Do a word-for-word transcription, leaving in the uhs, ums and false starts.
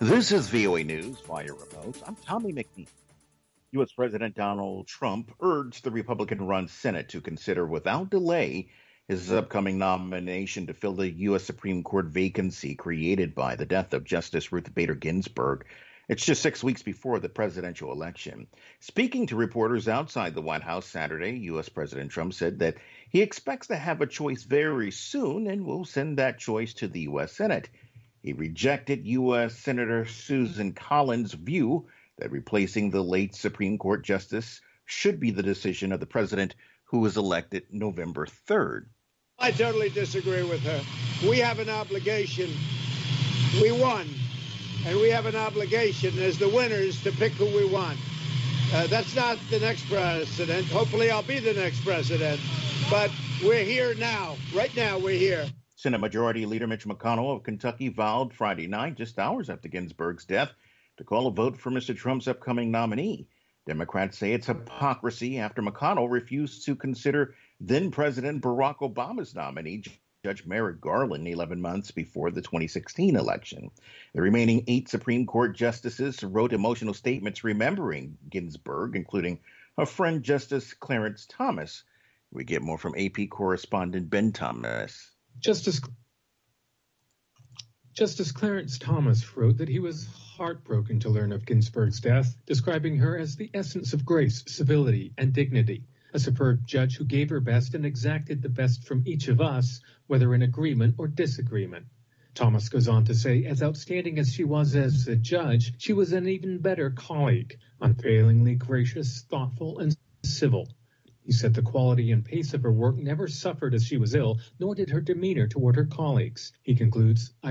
This is V O A News via remote. I'm Tommy McNeil. U S. President Donald Trump urged the Republican-run Senate to consider without delay his upcoming nomination to fill the U S. Supreme Court vacancy created by the death of Justice Ruth Bader Ginsburg. It's just six weeks before the presidential election. Speaking to reporters outside the White House Saturday, U S. President Trump said that he expects to have a choice very soon and will send that choice to the U S. Senate. He rejected U S. Senator Susan Collins' view that replacing the late Supreme Court justice should be the decision of the president who was elected November third. I totally disagree with her. We have an obligation. We won, and we have an obligation as the winners to pick who we want. Uh, that's not the next president. Hopefully I'll be the next president. But we're here now. Right now we're here. Senate Majority Leader Mitch McConnell of Kentucky vowed Friday night, just hours after Ginsburg's death, to call a vote for Mister Trump's upcoming nominee. Democrats say it's hypocrisy after McConnell refused to consider then-President Barack Obama's nominee, Judge Merrick Garland, eleven months before the twenty sixteen election. The remaining eight Supreme Court justices wrote emotional statements remembering Ginsburg, including her friend Justice Clarence Thomas. We get more from A P correspondent Ben Thomas. Justice Justice Clarence Thomas wrote that he was heartbroken to learn of Ginsburg's death, describing her as the essence of grace, civility, and dignity, a superb judge who gave her best and exacted the best from each of us, whether in agreement or disagreement. Thomas goes on to say, as outstanding as she was as a judge, she was an even better colleague, unfailingly gracious, thoughtful, and civil. He said the quality and pace of her work never suffered as she was ill, nor did her demeanor toward her colleagues. He concludes, I